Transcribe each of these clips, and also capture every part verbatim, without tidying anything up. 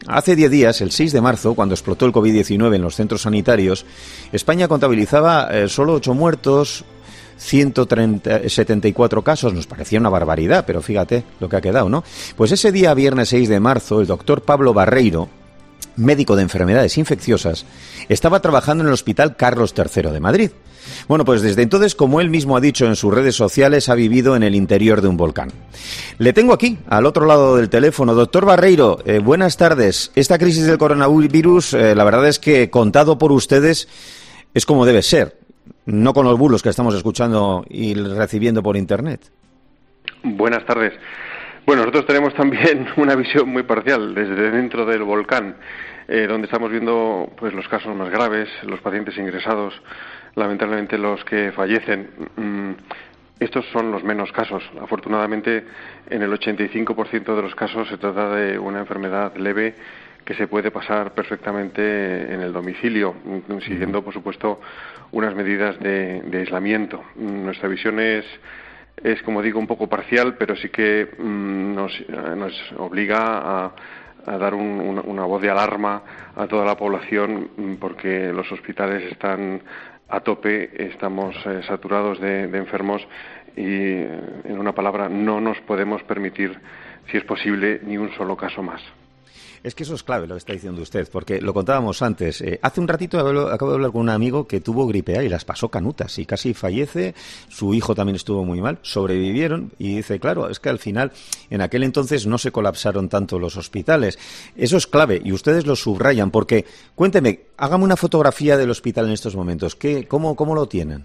Hace diez días, el seis de marzo, cuando explotó el covid diecinueve en los centros sanitarios, España contabilizaba eh, solo ocho muertos, ciento setenta y cuatro casos. Nos parecía una barbaridad, pero fíjate lo que ha quedado, ¿no? Pues ese día, viernes seis de marzo, el doctor Pablo Barreiro, médico de enfermedades infecciosas, estaba trabajando en el Hospital Carlos tercero de Madrid. Bueno, pues desde entonces, como él mismo ha dicho en sus redes sociales, ha vivido en el interior de un volcán. Le tengo aquí, al otro lado del teléfono. Doctor Barreiro, eh, buenas tardes. Esta crisis del coronavirus, eh, la verdad es que contado por ustedes es como debe ser, no con los bulos que estamos escuchando y recibiendo por Internet. Buenas tardes. Bueno, nosotros tenemos también una visión muy parcial desde dentro del volcán, eh, donde estamos viendo pues los casos más graves, los pacientes ingresados, lamentablemente los que fallecen. Mm, estos son los menos casos. Afortunadamente, en el ochenta y cinco por ciento de los casos se trata de una enfermedad leve que se puede pasar perfectamente en el domicilio, siguiendo, por supuesto, unas medidas de, de aislamiento. Nuestra visión es, es, como digo, un poco parcial, pero sí que mm, nos, nos obliga a, a dar un, una, una voz de alarma a toda la población, porque los hospitales están a tope, estamos eh, saturados de, de enfermos y, en una palabra, no nos podemos permitir, si es posible, ni un solo caso más. Es que eso es clave lo que está diciendo usted, porque lo contábamos antes. Eh, hace un ratito acabo de hablar con un amigo que tuvo gripe A y las pasó canutas y casi fallece. Su hijo también estuvo muy mal, sobrevivieron y dice, claro, es que al final, en aquel entonces no se colapsaron tanto los hospitales. Eso es clave y ustedes lo subrayan porque, cuénteme, hágame una fotografía del hospital en estos momentos. ¿Qué, cómo, cómo lo tienen?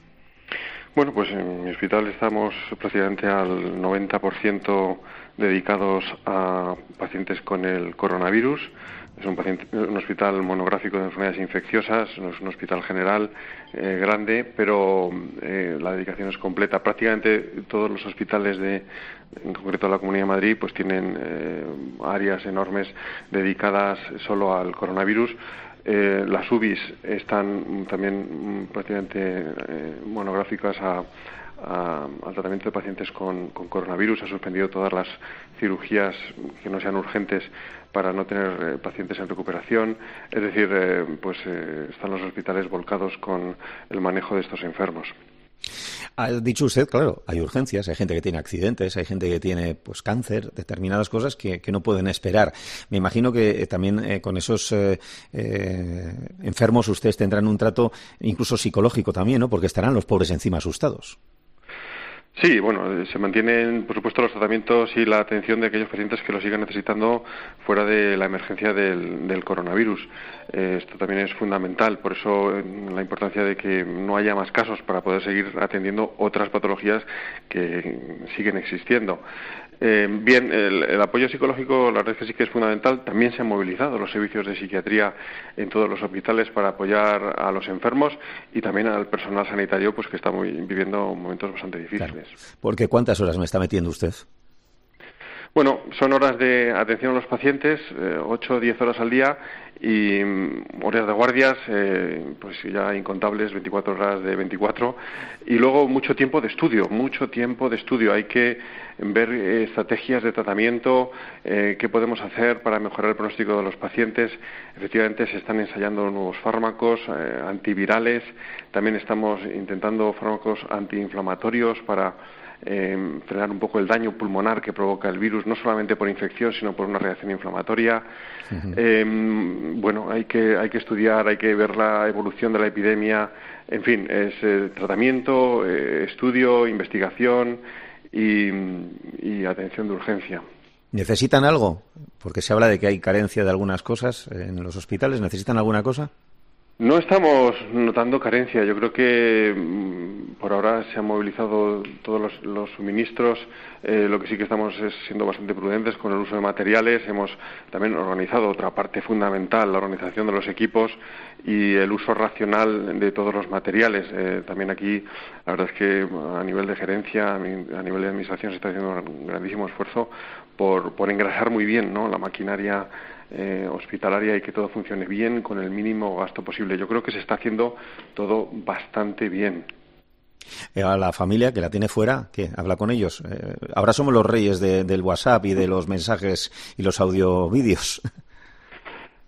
Bueno, pues en mi hospital estamos prácticamente al noventa por ciento dedicados a pacientes con el coronavirus. Es un, paciente, un hospital monográfico de enfermedades infecciosas, no es un hospital general eh, grande, pero eh, la dedicación es completa. Prácticamente todos los hospitales, de, en concreto la Comunidad de Madrid, pues tienen eh, áreas enormes dedicadas solo al coronavirus. Eh, las U B Is están también prácticamente eh, monográficas a, a, al tratamiento de pacientes con, con coronavirus. Ha suspendido todas las cirugías que no sean urgentes para no tener eh, pacientes en recuperación. Es decir, eh, pues eh, están los hospitales volcados con el manejo de estos enfermos. Ha dicho usted, claro, hay urgencias, hay gente que tiene accidentes, hay gente que tiene pues cáncer, determinadas cosas que, que no pueden esperar. Me imagino que eh, también eh, con esos eh, eh, enfermos ustedes tendrán un trato incluso psicológico también, ¿no? Porque estarán los pobres encima asustados. Sí, bueno, se mantienen, por supuesto, los tratamientos y la atención de aquellos pacientes que lo sigan necesitando fuera de la emergencia del, del coronavirus. Eh, esto también es fundamental, por eso eh, la importancia de que no haya más casos para poder seguir atendiendo otras patologías que siguen existiendo. Eh, bien, el, el apoyo psicológico, la verdad es que sí que es fundamental. También se han movilizado los servicios de psiquiatría en todos los hospitales para apoyar a los enfermos y también al personal sanitario, pues que está muy, viviendo momentos bastante difíciles. Claro. Porque ¿cuántas horas me está metiendo usted? Bueno, son horas de atención a los pacientes, eh, ocho o diez horas al día, y um, horas de guardias, eh, pues ya incontables, veinticuatro horas de veinticuatro, y luego mucho tiempo de estudio, mucho tiempo de estudio. Hay que ver eh, estrategias de tratamiento, eh, qué podemos hacer para mejorar el pronóstico de los pacientes. Efectivamente, se están ensayando nuevos fármacos eh, antivirales, también estamos intentando fármacos antiinflamatorios para Eh, frenar un poco el daño pulmonar que provoca el virus, no solamente por infección, sino por una reacción inflamatoria. Uh-huh. Eh, bueno, hay que hay que estudiar, hay que ver la evolución de la epidemia. En fin, es eh, tratamiento, eh, estudio, investigación y, y atención de urgencia. ¿Necesitan algo? Porque se habla de que hay carencia de algunas cosas en los hospitales. ¿Necesitan alguna cosa? No estamos notando carencia. Yo creo que por ahora se han movilizado todos los, los suministros. Eh, lo que sí que estamos es siendo bastante prudentes con el uso de materiales. Hemos también organizado otra parte fundamental, la organización de los equipos y el uso racional de todos los materiales. Eh, también aquí, la verdad es que a nivel de gerencia, a nivel de administración, se está haciendo un grandísimo esfuerzo por, por engrasar muy bien, ¿no?, la maquinaria Eh, hospitalaria y que todo funcione bien con el mínimo gasto posible. Yo creo que se está haciendo todo bastante bien. A la familia que la tiene fuera, ¿qué? ¿Habla con ellos? Eh, ahora somos los reyes de, del WhatsApp y de los mensajes y los audio vídeos.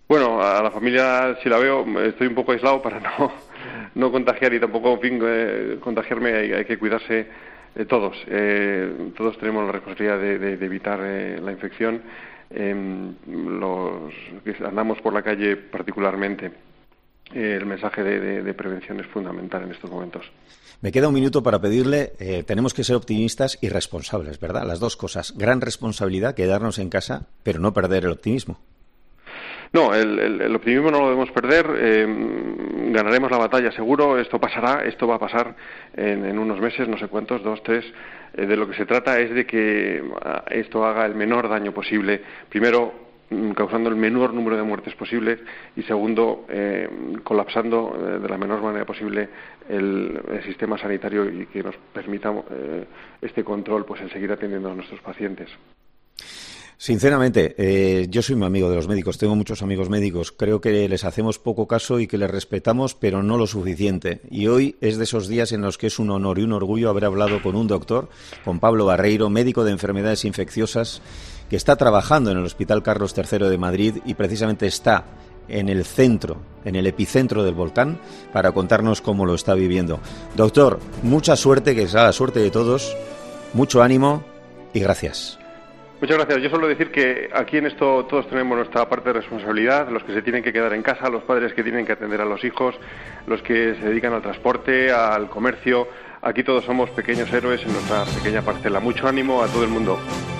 Bueno, a la familia, si la veo, estoy un poco aislado para no, no contagiar y tampoco, en fin, eh, contagiarme. Hay, hay que cuidarse eh, todos. Eh, todos tenemos la responsabilidad de, de, de evitar eh, la infección. Eh, los que andamos por la calle particularmente. Eh, el mensaje de, de, de prevención es fundamental en estos momentos. Me queda un minuto para pedirle, eh, tenemos que ser optimistas y responsables, ¿verdad? Las dos cosas. Gran responsabilidad, quedarnos en casa, pero no perder el optimismo. No, el, el, el optimismo no lo debemos perder, eh, ganaremos la batalla seguro, esto pasará, esto va a pasar en, en unos meses, no sé cuántos, dos, tres. Eh, de lo que se trata es de que esto haga el menor daño posible, primero causando el menor número de muertes posible y segundo, eh, colapsando eh, de la menor manera posible el, el sistema sanitario y que nos permita eh, este control, pues en seguir atendiendo a nuestros pacientes. Sinceramente, eh, yo soy muy amigo de los médicos, tengo muchos amigos médicos, creo que les hacemos poco caso y que les respetamos, pero no lo suficiente. Y hoy es de esos días en los que es un honor y un orgullo haber hablado con un doctor, con Pablo Barreiro, médico de enfermedades infecciosas, que está trabajando en el Hospital Carlos tercero de Madrid y precisamente está en el centro, en el epicentro del volcán, para contarnos cómo lo está viviendo. Doctor, mucha suerte, que sea la suerte de todos, mucho ánimo y gracias. Muchas gracias. Yo suelo decir que aquí en esto todos tenemos nuestra parte de responsabilidad, los que se tienen que quedar en casa, los padres que tienen que atender a los hijos, los que se dedican al transporte, al comercio. Aquí todos somos pequeños héroes en nuestra pequeña parcela. Mucho ánimo a todo el mundo.